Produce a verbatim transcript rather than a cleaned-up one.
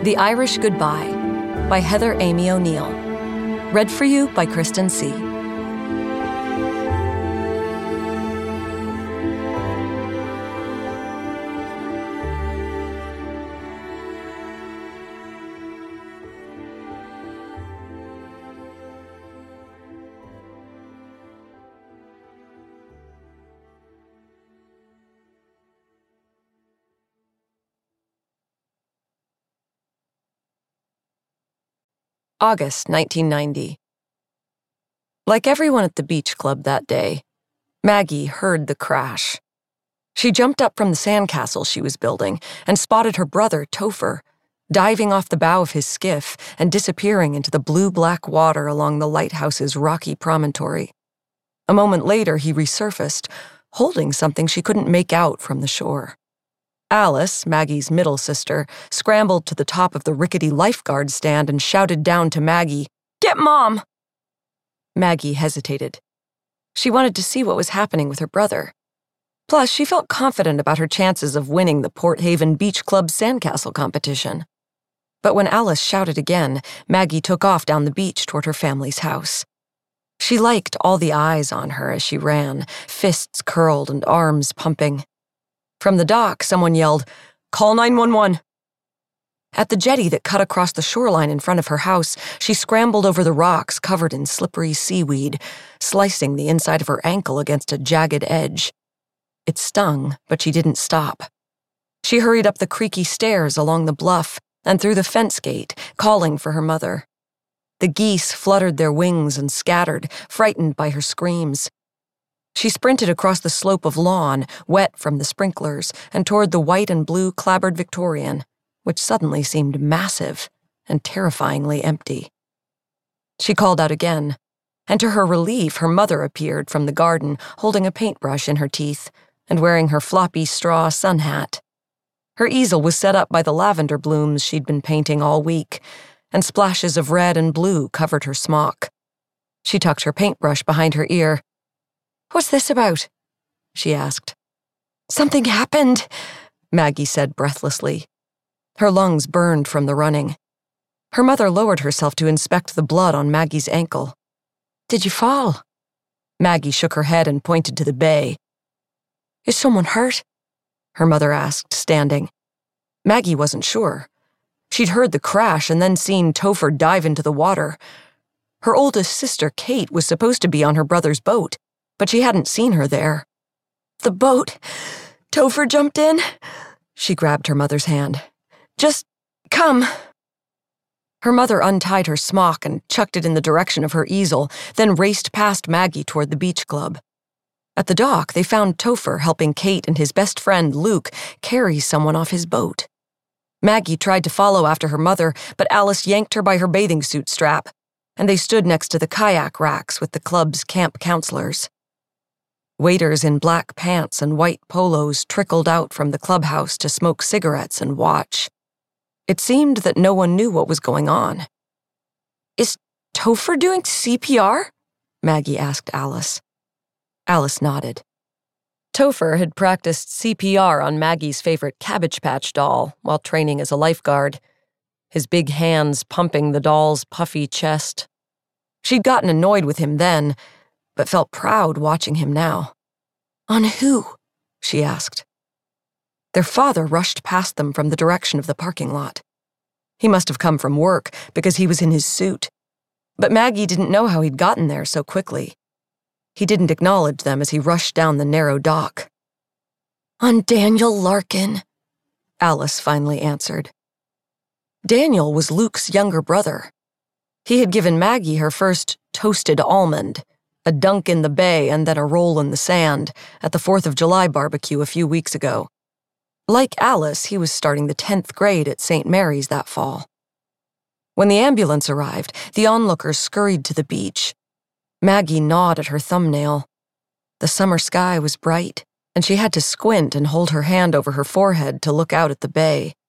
The Irish Goodbye by Heather Amy O'Neill. Read for you by Kristen C. August nineteen ninety. Like everyone at the beach club that day, Maggie heard the crash. She jumped up from the sandcastle she was building and spotted her brother, Topher, diving off the bow of his skiff and disappearing into the blue-black water along the lighthouse's rocky promontory. A moment later, he resurfaced, holding something she couldn't make out from the shore. Alice, Maggie's middle sister, scrambled to the top of the rickety lifeguard stand and shouted down to Maggie, "Get Mom!" Maggie hesitated. She wanted to see what was happening with her brother. Plus, she felt confident about her chances of winning the Port Haven Beach Club sandcastle competition. But when Alice shouted again, Maggie took off down the beach toward her family's house. She liked all the eyes on her as she ran, fists curled and arms pumping. From the dock, someone yelled, "Call nine one one." At the jetty that cut across the shoreline in front of her house, she scrambled over the rocks covered in slippery seaweed, slicing the inside of her ankle against a jagged edge. It stung, but she didn't stop. She hurried up the creaky stairs along the bluff and through the fence gate, calling for her mother. The geese fluttered their wings and scattered, frightened by her screams. She sprinted across the slope of lawn, wet from the sprinklers, and toward the white and blue clapboard Victorian, which suddenly seemed massive and terrifyingly empty. She called out again, and to her relief, her mother appeared from the garden, holding a paintbrush in her teeth and wearing her floppy straw sun hat. Her easel was set up by the lavender blooms she'd been painting all week, and splashes of red and blue covered her smock. She tucked her paintbrush behind her ear. "What's this about?" she asked. "Something happened," Maggie said breathlessly. Her lungs burned from the running. Her mother lowered herself to inspect the blood on Maggie's ankle. "Did you fall?" Maggie shook her head and pointed to the bay. "Is someone hurt?" her mother asked, standing. Maggie wasn't sure. She'd heard the crash and then seen Topher dive into the water. Her oldest sister, Kate, was supposed to be on her brother's boat, but she hadn't seen her there. "The boat. Topher jumped in?" She grabbed her mother's hand. "Just come." Her mother untied her smock and chucked it in the direction of her easel, then raced past Maggie toward the beach club. At the dock, they found Topher helping Kate and his best friend, Luke, carry someone off his boat. Maggie tried to follow after her mother, but Alice yanked her by her bathing suit strap, and they stood next to the kayak racks with the club's camp counselors. Waiters in black pants and white polos trickled out from the clubhouse to smoke cigarettes and watch. It seemed that no one knew what was going on. "Is Topher doing C P R?" Maggie asked Alice. Alice nodded. Topher had practiced C P R on Maggie's favorite Cabbage Patch doll while training as a lifeguard, his big hands pumping the doll's puffy chest. She'd gotten annoyed with him then, but felt proud watching him now. "On who?" she asked. Their father rushed past them from the direction of the parking lot. He must have come from work because he was in his suit, but Maggie didn't know how he'd gotten there so quickly. He didn't acknowledge them as he rushed down the narrow dock. "On Daniel Larkin," Alice finally answered. Daniel was Luke's younger brother. He had given Maggie her first toasted almond, a dunk in the bay and then a roll in the sand, at the Fourth of July barbecue a few weeks ago. Like Alice, he was starting the tenth grade at Saint Mary's that fall. When the ambulance arrived, the onlookers scurried to the beach. Maggie gnawed at her thumbnail. The summer sky was bright, and she had to squint and hold her hand over her forehead to look out at the bay.